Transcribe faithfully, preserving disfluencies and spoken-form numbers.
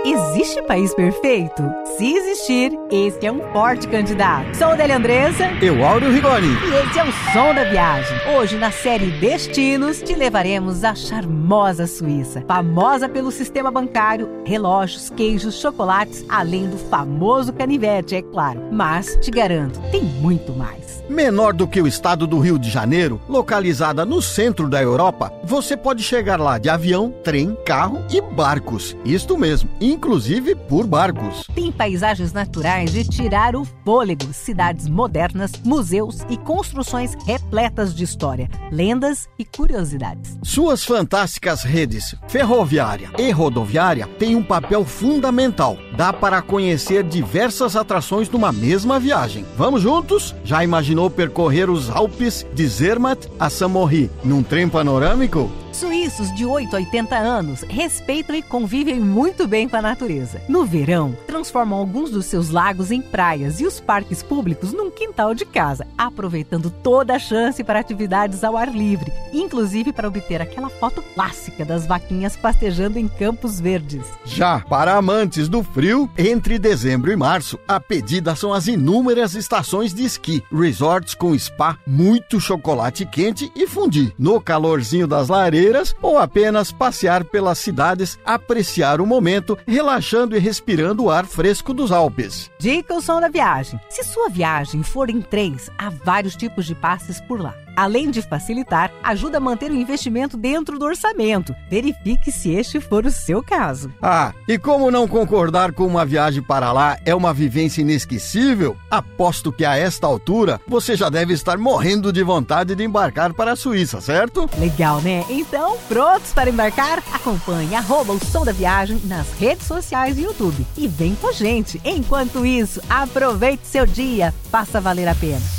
Existe país perfeito? Se existir, esse é um forte candidato. Sou Adélia Andressa. Eu, Áureo Rigoni. E esse é o Som da Viagem. Hoje, na série Destinos, te levaremos à charmosa Suíça. Famosa pelo sistema bancário, relógios, queijos, chocolates, além do famoso canivete, é claro. Mas, te garanto, tem muito mais. Menor do que o estado do Rio de Janeiro, localizada no centro da Europa, você pode chegar lá de avião, trem, carro e barcos. Isto mesmo, inclusive por barcos. Tem paisagens naturais de tirar o fôlego, cidades modernas, museus e construções repletas de história, lendas e curiosidades. Suas fantásticas redes ferroviária e rodoviária têm um papel fundamental. Dá para conhecer diversas atrações numa mesma viagem. Vamos juntos? Já imaginou percorrer os Alpes de Zermatt a Saint-Maurice num trem panorâmico? Suíços de oito a oitenta anos respeitam e convivem muito bem com a natureza. No verão, transformam alguns dos seus lagos em praias e os parques públicos num quintal de casa, aproveitando toda a chance para atividades ao ar livre, inclusive para obter aquela foto clássica das vaquinhas pastejando em campos verdes. Já para amantes do frio, entre dezembro e março, a pedida são as inúmeras estações de esqui, resorts com spa, muito chocolate quente e fondue. No calorzinho das lareiras, ou apenas passear pelas cidades, apreciar o momento, relaxando e respirando o ar fresco dos Alpes. Dica o Som da Viagem. Se sua viagem for em trens, há vários tipos de passes por lá. Além de facilitar, ajuda a manter o investimento dentro do orçamento. Verifique se este for o seu caso. Ah, e como não concordar com uma viagem para lá é uma vivência inesquecível? Aposto que a esta altura você já deve estar morrendo de vontade de embarcar para a Suíça, certo? Legal, né? Então, prontos para embarcar? Acompanhe arroba o Som da Viagem nas redes sociais e YouTube. E vem com a gente. Enquanto isso, aproveite seu dia. Faça valer a pena.